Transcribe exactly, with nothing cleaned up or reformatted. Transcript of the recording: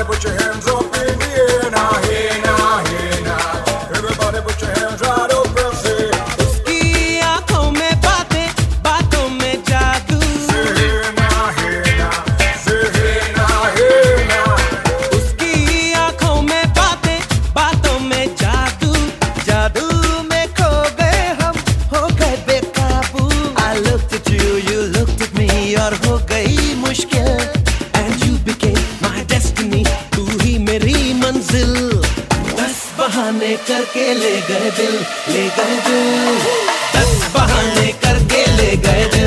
put your hands up in the air now, hey now, hey now. Everybody put your hands right up and say. उसकी आँखों में बातें, बातों में जादू. Say hey now, hey now. Say hey now, hey now. उसकी आँखों में बातें, बातों में जादू. जादू में खो गए हम, हो गए बेकाबू. I looked at you, you looked at me, और हो गई मुश्किल. And you became my destiny, तू ही मेरी मंजिल. दस बहाने करके ले गए दिल, ले गए दिल. दस बहाने करके ले गए दिल.